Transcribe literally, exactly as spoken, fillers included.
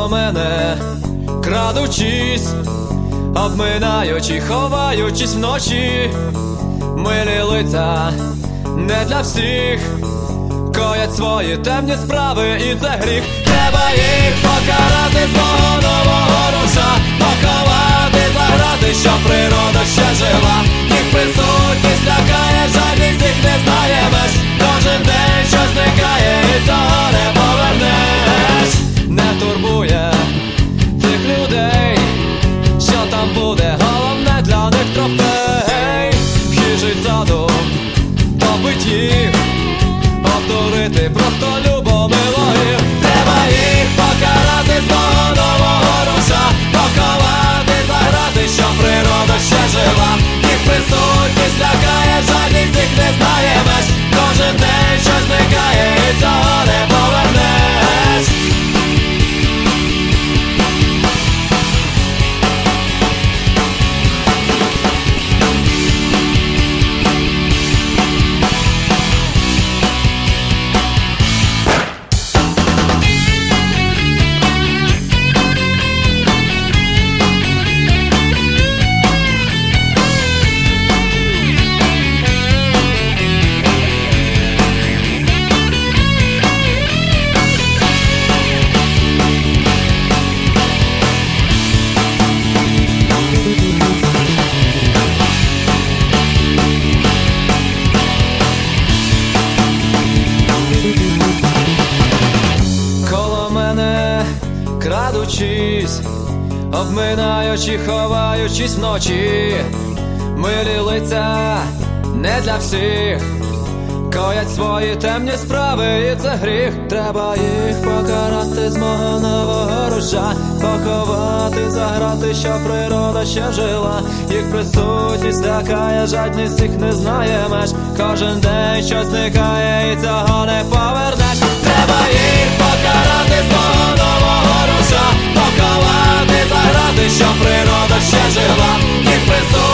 мене, крадучись, обминаючи, ховаючись вночі. Милі лиця не для всіх, коять свої темні справи, і це гріх. Треба їх покарати з мого нового руша, поховати, заграти, щоб природа ще жила. Їх присутність лякає, жадність їх не знає меж. Кожен день щось зникає, і цього не повернеш. Не турбує цих людей, що там буде, головне для них трофей. Хижий задум топить їх, обдурити просто любомилою. Треба їх покарати з мого нового руша, поховати, заграти, щоб природа ще жила. Їх присутність лякає, жадність їх не знає меж. Кожен день щось зникає, і цього не повернеш. Крадучись, обминаючи, ховаючись вночі. Милі лиця не для всіх, коять свої темні справи, і це гріх. Треба їх покарати з мого нового руша, поховати, заграти, щоб природа ще жила. Їх присутність лякає, жадність їх не знає меж. Кожен день щось зникає, і цього не повернеш. Треба їх покарати з мого нового руша, поховати, заграти, щоб природа ще жила. Їх присутність